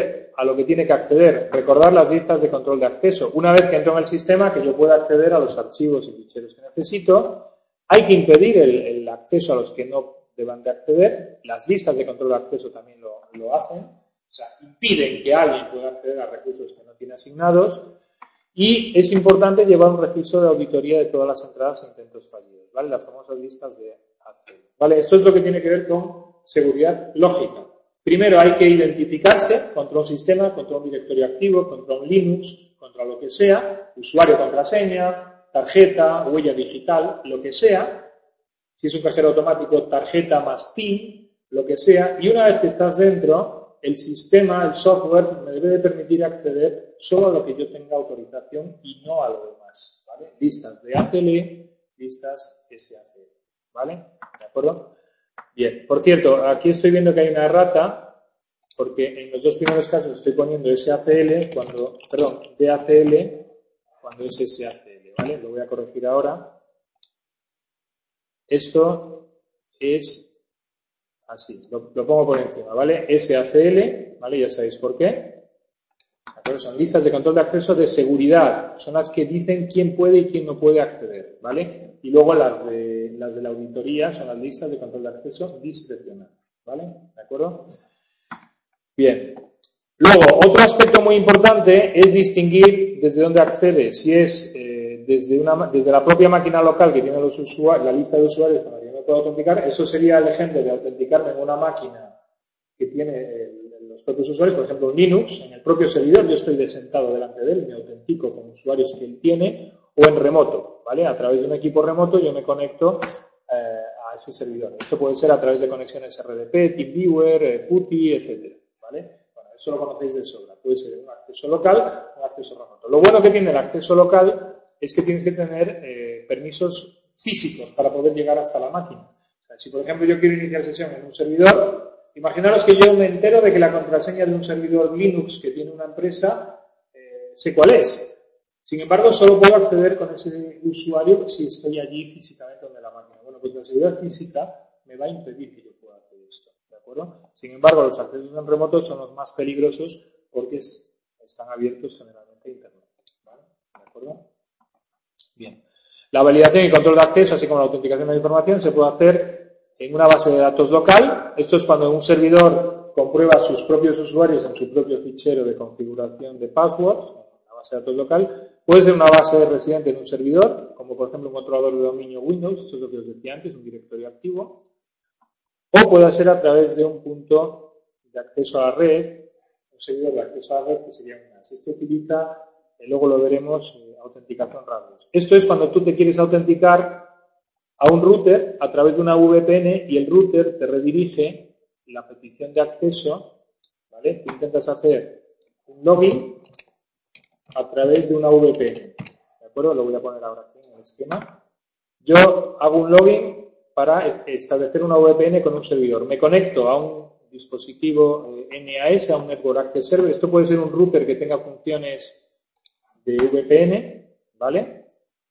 a lo que tiene que acceder. Recordar las listas de control de acceso. Una vez que entro en el sistema, que yo pueda acceder a los archivos y ficheros que necesito, hay que impedir el, el acceso a los que no deban de acceder. Las listas de control de acceso también lo, lo hacen. O sea, impiden que alguien pueda acceder a recursos que no tiene asignados. Y es importante llevar un registro de auditoría de todas las entradas e intentos fallidos, ¿vale? Las famosas listas de acceso, ¿vale? Esto es lo que tiene que ver con seguridad lógica. Primero hay que identificarse contra un sistema, contra un directorio activo, contra un Linux, contra lo que sea, usuario, contraseña, tarjeta, huella digital, lo que sea. Si es un cajero automático, tarjeta más PIN, lo que sea. Y una vez que estás dentro, el sistema, el software, me debe de permitir acceder solo a lo que yo tenga autorización y no a lo demás, ¿vale? Listas de A C L, listas S A C L, ¿vale? ¿De acuerdo? Bien. Por cierto, aquí estoy viendo que hay una errata, porque en los dos primeros casos estoy poniendo S A C L cuando, perdón, D A C L cuando es S A C L, ¿vale? Lo voy a corregir ahora. Esto es así, lo, lo pongo por encima, ¿vale? S A C L, ¿vale? Ya sabéis por qué. ¿De acuerdo? Son listas de control de acceso de seguridad. Son las que dicen quién puede y quién no puede acceder, ¿vale? Y luego las de, las de la auditoría son las listas de control de acceso discrecional, ¿vale? ¿De acuerdo? Bien. Luego, otro aspecto muy importante es distinguir desde dónde accede. Si es eh, desde, una, desde la propia máquina local que tiene los usuarios, la lista de usuarios con la que yo me puedo autenticar, eso sería el ejemplo de autenticarme en una máquina que tiene el, los propios usuarios, por ejemplo, Linux, en el propio servidor, yo estoy sentado delante de él y me autentico con usuarios que él tiene, o en remoto, ¿vale? A través de un equipo remoto yo me conecto eh, a ese servidor. Esto puede ser a través de conexiones R D P, TeamViewer, eh, PuTTY, etcétera, ¿vale? Bueno, eso lo conocéis de sobra. Puede ser un acceso local o un acceso remoto. Lo bueno que tiene el acceso local es que tienes que tener eh, permisos físicos para poder llegar hasta la máquina. O sea, si, por ejemplo, yo quiero iniciar sesión en un servidor, imaginaros que yo me entero de que la contraseña de un servidor Linux que tiene una empresa, eh, sé cuál es. Sin embargo, solo puedo acceder con ese usuario si estoy allí físicamente donde la máquina. Bueno, pues la seguridad física me va a impedir que yo pueda hacer esto, ¿de acuerdo? Sin embargo, los accesos en remoto son los más peligrosos porque es, están abiertos generalmente a Internet, ¿vale? ¿De acuerdo? Bien. La validación y control de acceso, así como la autenticación de la información, se puede hacer en una base de datos local. Esto es cuando un servidor comprueba sus propios usuarios en su propio fichero de configuración de passwords, una base de datos local. Puede ser una base residente en un servidor, como por ejemplo un controlador de dominio Windows, esto es lo que os decía antes, un directorio activo. O puede ser a través de un punto de acceso a la red, un servidor de acceso a la red que sería un NAS. Esto utiliza, eh, luego lo veremos, eh, autenticación radios. Esto es cuando tú te quieres autenticar a un router a través de una V P N y el router te redirige la petición de acceso, ¿vale? Tú intentas hacer un login a través de una V P N, ¿de acuerdo? Lo voy a poner ahora aquí en el esquema. Yo hago un login para establecer una V P N con un servidor. Me conecto a un dispositivo eh, N A S, a un Network Access Server. Esto puede ser un router que tenga funciones de V P N, ¿vale?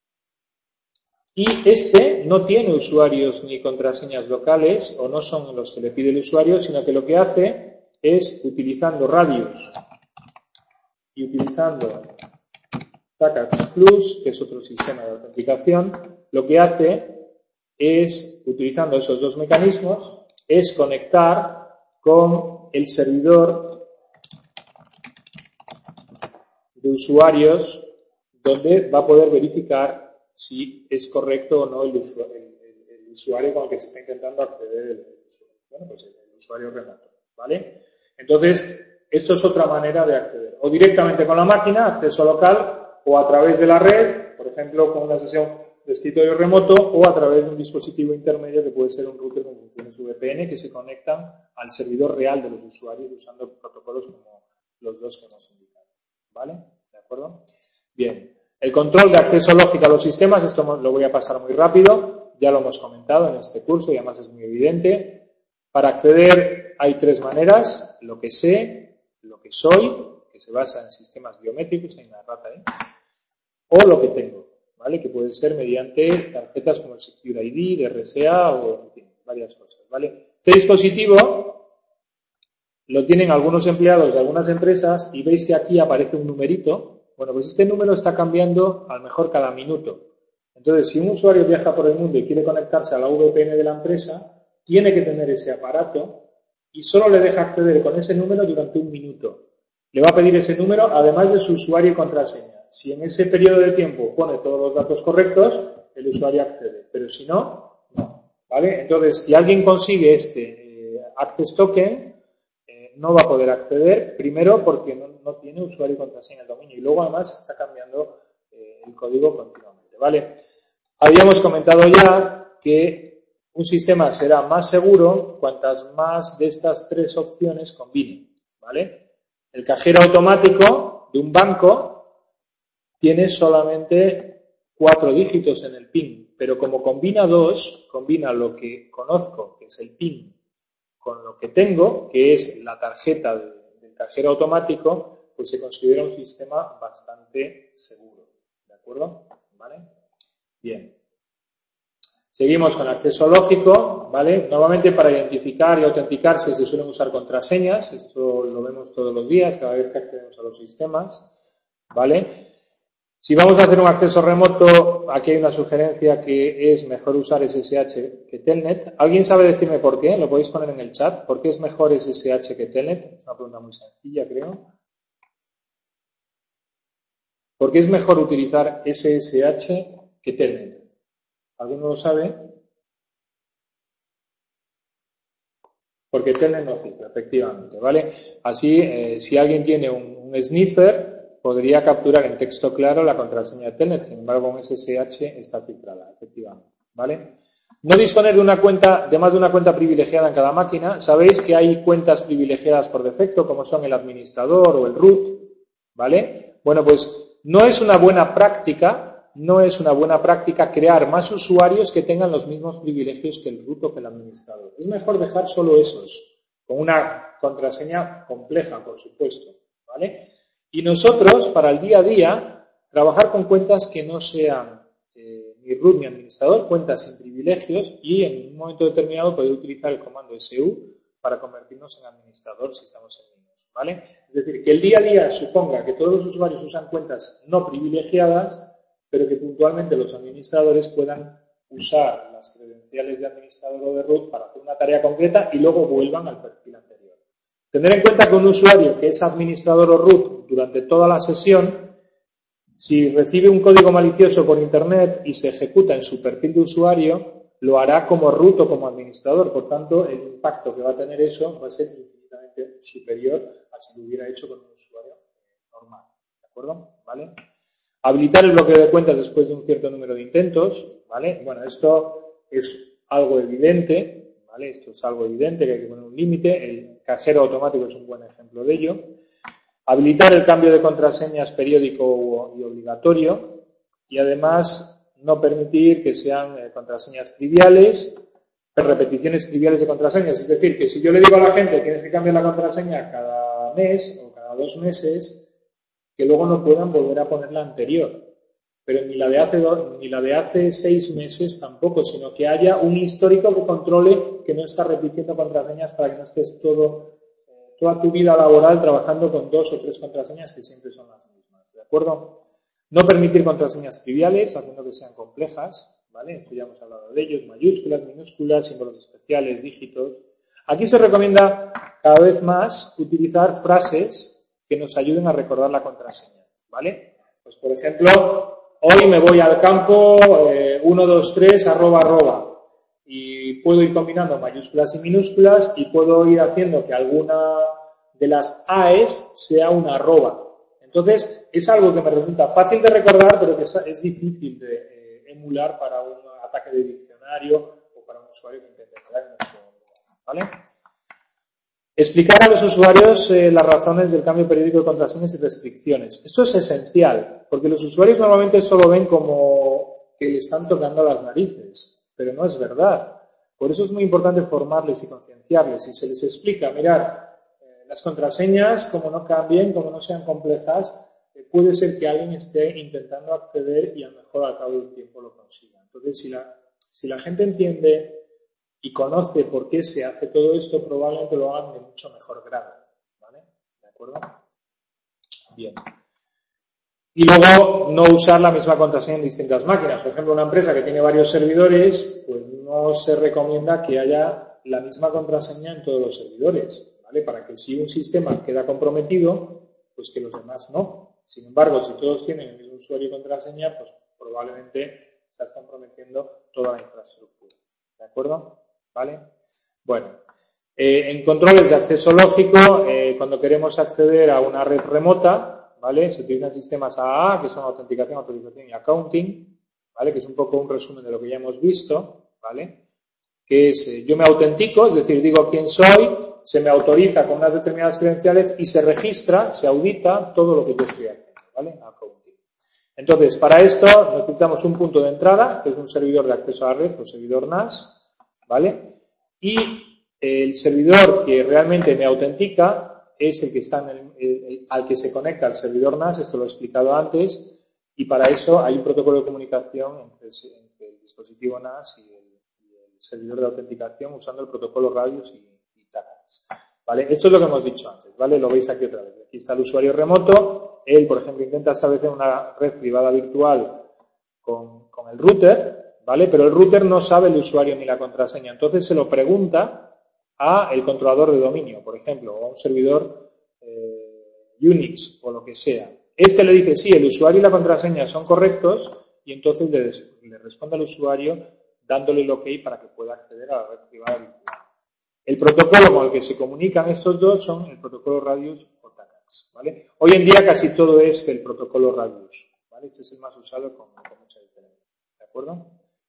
Y este no tiene usuarios ni contraseñas locales, o no son los que le pide el usuario, sino que lo que hace es, utilizando Radius y utilizando Tacax Plus, que es otro sistema de autenticación, lo que hace es, utilizando esos dos mecanismos, es conectar con el servidor de usuarios donde va a poder verificar si es correcto o no el usuario, el, el, el usuario con el que se está intentando acceder el, el usuario. Bueno, pues el, el usuario remoto, ¿vale? Entonces, esto es otra manera de acceder. O directamente con la máquina, acceso local, o a través de la red, por ejemplo, con una sesión de escritorio remoto, o a través de un dispositivo intermedio que puede ser un router con funciones V P N que se conectan al servidor real de los usuarios usando protocolos como los dos que hemos indicado, ¿vale? ¿De acuerdo? Bien. El control de acceso lógico a los sistemas, esto lo voy a pasar muy rápido, ya lo hemos comentado en este curso y además es muy evidente. Para acceder hay tres maneras: lo que sé, lo que soy, que se basa en sistemas biométricos, hay una rata ahí, o lo que tengo, ¿vale? Que puede ser mediante tarjetas como el Secure I D, de R S A o en fin, varias cosas, ¿vale? Este dispositivo, lo tienen algunos empleados de algunas empresas y veis que aquí aparece un numerito. Bueno, pues este número está cambiando a lo mejor cada minuto. Entonces, si un usuario viaja por el mundo y quiere conectarse a la V P N de la empresa, tiene que tener ese aparato y solo le deja acceder con ese número durante un minuto. Le va a pedir ese número además de su usuario y contraseña. Si en ese periodo de tiempo pone todos los datos correctos, el usuario accede. Pero si no, no. ¿Vale? Entonces, si alguien consigue este eh, Access Token, eh, no va a poder acceder, primero porque no, no tiene usuario y contraseña en el dominio y luego además está cambiando eh, el código continuamente. ¿Vale? Habíamos comentado ya que un sistema será más seguro cuantas más de estas tres opciones combinen. ¿Vale? El cajero automático de un banco tiene solamente cuatro dígitos en el PIN, pero como combina dos, combina lo que conozco, que es el PIN, con lo que tengo, que es la tarjeta de, del cajero automático, pues se considera un sistema bastante seguro. ¿De acuerdo? ¿Vale? Bien. Seguimos con acceso lógico, ¿vale? Normalmente para identificar y autenticarse se suelen usar contraseñas, esto lo vemos todos los días, cada vez que accedemos a los sistemas, ¿vale? Si vamos a hacer un acceso remoto, aquí hay una sugerencia que es mejor usar S S H que Telnet. ¿Alguien sabe decirme por qué? Lo podéis poner en el chat. ¿Por qué es mejor S S H que Telnet? Es una pregunta muy sencilla, creo. ¿Por qué es mejor utilizar S S H que Telnet? ¿Alguno lo sabe? Porque Telnet no cifra, efectivamente, ¿vale? Así, eh, si alguien tiene un, un sniffer, podría capturar en texto claro la contraseña de Telnet, sin embargo, con S S H está cifrada, efectivamente, ¿vale? No disponer de una cuenta, de más de una cuenta privilegiada en cada máquina. Sabéis que hay cuentas privilegiadas por defecto, como son el administrador o el root, ¿vale? Bueno, pues no es una buena práctica No es una buena práctica crear más usuarios que tengan los mismos privilegios que el root o que el administrador. Es mejor dejar solo esos, con una contraseña compleja, por supuesto, ¿vale? Y nosotros, para el día a día, trabajar con cuentas que no sean eh, ni root ni administrador, cuentas sin privilegios, y en un momento determinado poder utilizar el comando S U para convertirnos en administrador si estamos en Linux, ¿vale? Es decir, que el día a día suponga que todos los usuarios usan cuentas no privilegiadas, pero que puntualmente los administradores puedan usar las credenciales de administrador o de root para hacer una tarea concreta y luego vuelvan al perfil anterior. Tener en cuenta que un usuario que es administrador o root durante toda la sesión, si recibe un código malicioso por internet y se ejecuta en su perfil de usuario, lo hará como root o como administrador. Por tanto, el impacto que va a tener eso va a ser infinitamente superior a si lo hubiera hecho con un usuario normal. ¿De acuerdo? ¿Vale? Habilitar el bloqueo de cuentas después de un cierto número de intentos, ¿vale? Bueno, esto es algo evidente, ¿vale? Esto es algo evidente que hay que poner un límite. El cajero automático es un buen ejemplo de ello. Habilitar el cambio de contraseñas periódico y obligatorio y además no permitir que sean eh, contraseñas triviales, repeticiones triviales de contraseñas. Es decir, que si yo le digo a la gente que tienes que cambiar la contraseña cada mes o cada dos meses, que luego no puedan volver a poner la anterior. Pero ni la de hace dos, ni la de hace seis meses tampoco, sino que haya un histórico que controle que no está repitiendo contraseñas para que no estés todo, eh, toda tu vida laboral trabajando con dos o tres contraseñas que siempre son las mismas. ¿De acuerdo? No permitir contraseñas triviales, haciendo que sean complejas, ¿vale? Esto ya hemos hablado de ellos, mayúsculas, minúsculas, símbolos especiales, dígitos. Aquí se recomienda cada vez más utilizar frases que nos ayuden a recordar la contraseña, ¿vale? Pues, por ejemplo, hoy me voy al campo eh, uno dos tres arroba arroba y puedo ir combinando mayúsculas y minúsculas y puedo ir haciendo que alguna de las aes sea una arroba. Entonces, es algo que me resulta fácil de recordar, pero que es difícil de eh, emular para un ataque de diccionario o para un usuario que intente entrar en nuestro lugar, ¿vale? Explicar a los usuarios eh, las razones del cambio periódico de contraseñas y restricciones. Esto es esencial, porque los usuarios normalmente solo ven como que le están tocando las narices, pero no es verdad. Por eso es muy importante formarles y concienciarles. Y se les explica, mirad, eh, las contraseñas, como no cambien, como no sean complejas, eh, puede ser que alguien esté intentando acceder y a lo mejor al cabo del tiempo lo consiga. Entonces, si la, si la gente entiende y conoce por qué se hace todo esto, probablemente lo hagan de mucho mejor grado. acuerdo? Bien. Y luego no usar la misma contraseña en distintas máquinas. Por ejemplo, una empresa que tiene varios servidores, pues no se recomienda que haya la misma contraseña en todos los servidores, ¿vale? Para que si un sistema queda comprometido, pues que los demás no. Sin embargo, si todos tienen el mismo usuario y contraseña, pues probablemente estás comprometiendo toda la infraestructura. ¿De acuerdo? ¿Vale? Bueno, eh, en controles de acceso lógico, eh, cuando queremos acceder a una red remota, ¿vale? Se utilizan sistemas A A A, que son autenticación, autorización y accounting, ¿vale? Que es un poco un resumen de lo que ya hemos visto, ¿vale? Que es, eh, yo me autentico, es decir, digo quién soy, se me autoriza con unas determinadas credenciales y se registra, se audita todo lo que yo estoy haciendo, ¿vale? Accounting. Entonces, para esto necesitamos un punto de entrada, que es un servidor de acceso a la red o servidor N A S, ¿vale? Y el servidor que realmente me autentica es el que está en el, el, el, al que se conecta al servidor N A S, esto lo he explicado antes, y para eso hay un protocolo de comunicación entre el, entre el dispositivo N A S y el, y el servidor de autenticación usando el protocolo Radius y, y TACACS. ¿Vale? Esto es lo que hemos dicho antes, ¿vale? Lo veis aquí otra vez. Aquí está el usuario remoto, él, por ejemplo, intenta establecer una red privada virtual con, con el router, ¿vale? Pero el router no sabe el usuario ni la contraseña, entonces se lo pregunta a el controlador de dominio, por ejemplo, o a un servidor eh, Unix o lo que sea. Este le dice, sí, el usuario y la contraseña son correctos y entonces le, le responde al usuario dándole el OK para que pueda acceder a la red privada virtual. El protocolo con el que se comunican estos dos son el protocolo Radius o TACACS, ¿vale? Hoy en día casi todo es el protocolo Radius, ¿vale? Este es el más usado con, con mucha diferencia, ¿de acuerdo?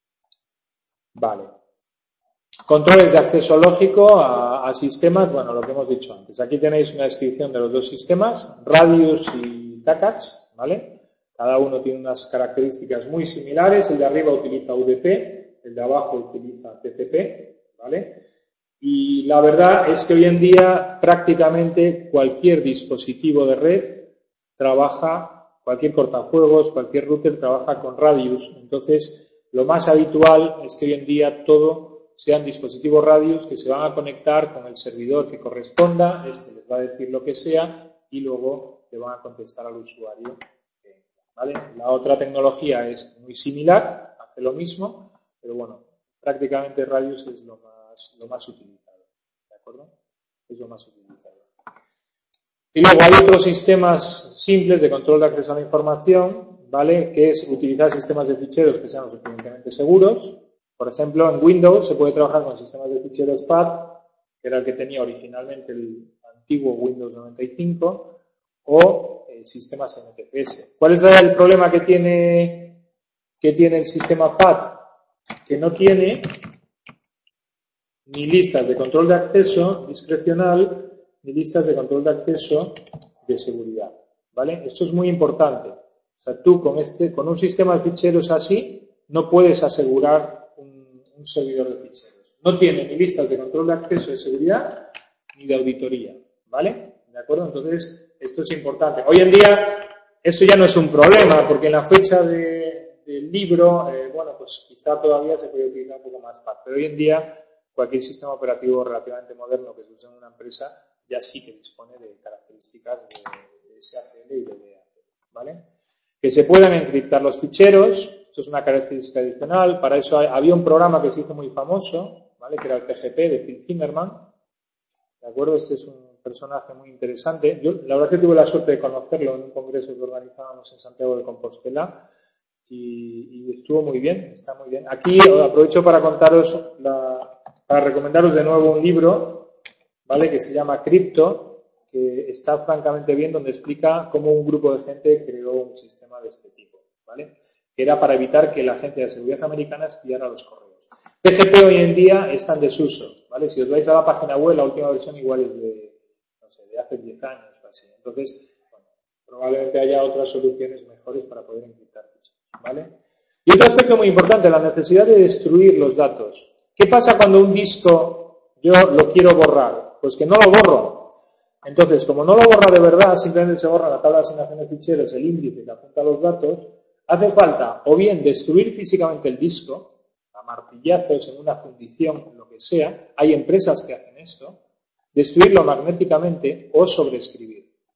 Vale. Controles de acceso lógico a, a sistemas, bueno, lo que hemos dicho antes. Aquí tenéis una descripción de los dos sistemas, Radius y TACACS, ¿vale? Cada uno tiene unas características muy similares. El de arriba utiliza U D P, el de abajo utiliza T C P, ¿vale? Y la verdad es que hoy en día prácticamente cualquier dispositivo de red trabaja, cualquier cortafuegos, cualquier router trabaja con Radius. Entonces, lo más habitual es que hoy en día todo sean dispositivos Radius que se van a conectar con el servidor que corresponda, este les va a decir lo que sea y luego le van a contestar al usuario. ¿Vale? La otra tecnología es muy similar, hace lo mismo, pero bueno, prácticamente Radius es lo más, lo más utilizado. ¿De acuerdo? Es lo más utilizado. Y luego hay otros sistemas simples de control de acceso a la información, ¿vale? Que es utilizar sistemas de ficheros que sean lo suficientemente seguros. Por ejemplo, en Windows se puede trabajar con sistemas de ficheros F A T, que era el que tenía originalmente el antiguo Windows noventa y cinco, o eh, sistemas N T F S. ¿Cuál es el problema que tiene, que tiene el sistema F A T? Que no tiene ni listas de control de acceso discrecional, ni listas de control de acceso de seguridad, ¿vale? Esto es muy importante. O sea, tú con, este, con un sistema de ficheros así no puedes asegurar un, un servidor de ficheros. No tiene ni listas de control de acceso de seguridad ni de auditoría, ¿vale? ¿De acuerdo? Entonces, esto es importante. Hoy en día, esto ya no es un problema, porque en la fecha de, del libro, eh, bueno, pues quizá todavía se puede utilizar un poco más F A T, pero hoy en día cualquier sistema operativo relativamente moderno que se use en una empresa ya sí que dispone de características de, de S A C L y de D A C L, ¿vale? Que se puedan encriptar los ficheros, esto es una característica adicional. Para eso hay, había un programa que se hizo muy famoso, ¿vale? Que era el P G P de Phil Zimmermann, ¿de acuerdo? Este es un personaje muy interesante. Yo la verdad es que tuve la suerte de conocerlo en un congreso que organizábamos en Santiago de Compostela y, y estuvo muy bien, está muy bien. Aquí aprovecho para contaros, la, para recomendaros de nuevo un libro, ¿vale? Que se llama Crypto, que está francamente bien, donde explica cómo un grupo de gente creó un sistema de este tipo, ¿vale? Que era para evitar que la agencia de seguridad americana espiara los correos. P G P hoy en día está en desuso, ¿vale? Si os vais a la página web, la última versión igual es de, no sé, de hace diez años o así. Entonces, bueno, probablemente haya otras soluciones mejores para poder encriptar ficheros, ¿vale? Y otro aspecto muy importante, la necesidad de destruir los datos. ¿Qué pasa cuando un disco yo lo quiero borrar? Pues que no lo borro. Entonces, como no lo borra de verdad, simplemente se borra la tabla de asignación de ficheros, el índice que apunta los datos, hace falta o bien destruir físicamente el disco, a martillazos en una fundición, lo que sea, hay empresas que hacen esto, destruirlo magnéticamente o sobreescribir.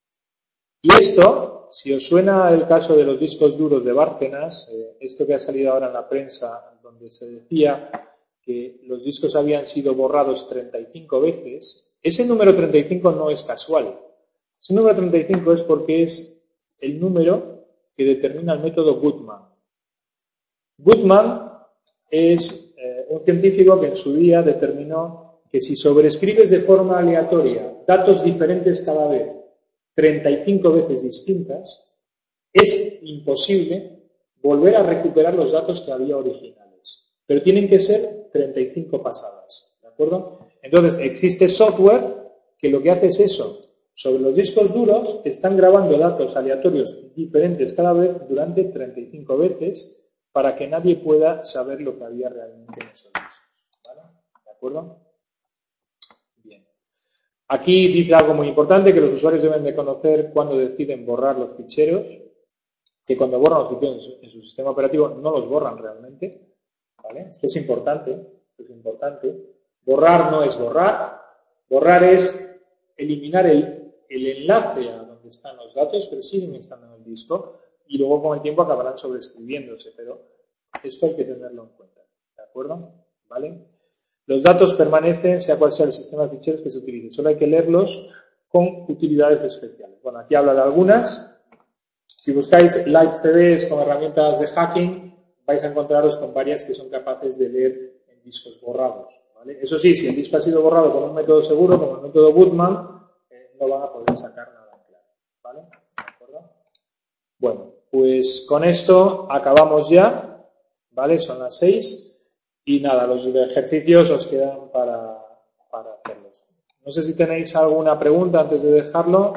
Y esto, si os suena el caso de los discos duros de Bárcenas, eh, esto que ha salido ahora en la prensa, donde se decía que los discos habían sido borrados treinta y cinco veces, ese número treinta y cinco no es casual. Ese número treinta y cinco es porque es el número que determina el método Guttman. Guttman es eh, un científico que en su día determinó que si sobrescribes de forma aleatoria datos diferentes cada vez, treinta y cinco veces distintas, es imposible volver a recuperar los datos que había originales. Pero tienen que ser treinta y cinco pasadas, ¿de acuerdo? Entonces, existe software que lo que hace es eso. Sobre los discos duros están grabando datos aleatorios diferentes cada vez durante treinta y cinco veces para que nadie pueda saber lo que había realmente en esos discos, ¿vale? ¿De acuerdo? Bien. Aquí dice algo muy importante, que los usuarios deben de conocer cuando deciden borrar los ficheros, que cuando borran los ficheros en su, en su sistema operativo no los borran realmente, ¿vale? Esto es importante, esto es importante. Borrar no es borrar, borrar es eliminar el, el enlace a donde están los datos, pero siguen estando en el disco, y luego con el tiempo acabarán sobreescribiéndose, pero esto hay que tenerlo en cuenta, ¿de acuerdo? ¿Vale? Los datos permanecen, sea cual sea el sistema de ficheros que se utilice, solo hay que leerlos con utilidades especiales. Bueno, aquí habla de algunas. Si buscáis live C Ds con herramientas de hacking, vais a encontraros con varias que son capaces de leer en discos borrados, ¿vale? Eso sí, si el disco ha sido borrado con un método seguro, como el método Guttman, eh, no van a poder sacar nada en claro, ¿vale? ¿De acuerdo? Bueno, pues con esto acabamos ya, ¿vale? Son las seis. Y nada, los ejercicios os quedan para, para hacerlos. No sé si tenéis alguna pregunta antes de dejarlo.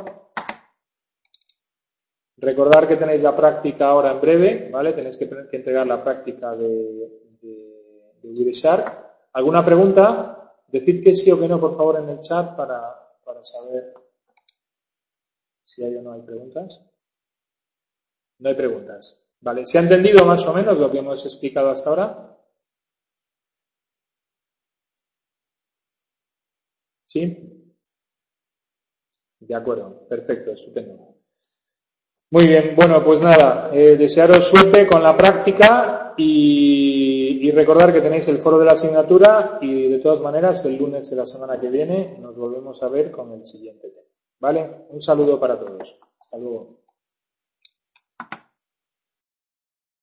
Recordar que tenéis la práctica ahora en breve, ¿vale? Tenéis que, que entregar la práctica de, de, de Wireshark. ¿Alguna pregunta? Decid que sí o que no, por favor, en el chat para, para saber si hay o no hay preguntas. No hay preguntas. Vale, ¿se ha entendido más o menos lo que hemos explicado hasta ahora? ¿Sí? De acuerdo, perfecto, estupendo. Muy bien, bueno, pues nada, eh, desearos suerte con la práctica y, y recordar que tenéis el foro de la asignatura y de todas maneras el lunes de la semana que viene nos volvemos a ver con el siguiente tema. ¿Vale? Un saludo para todos. Hasta luego.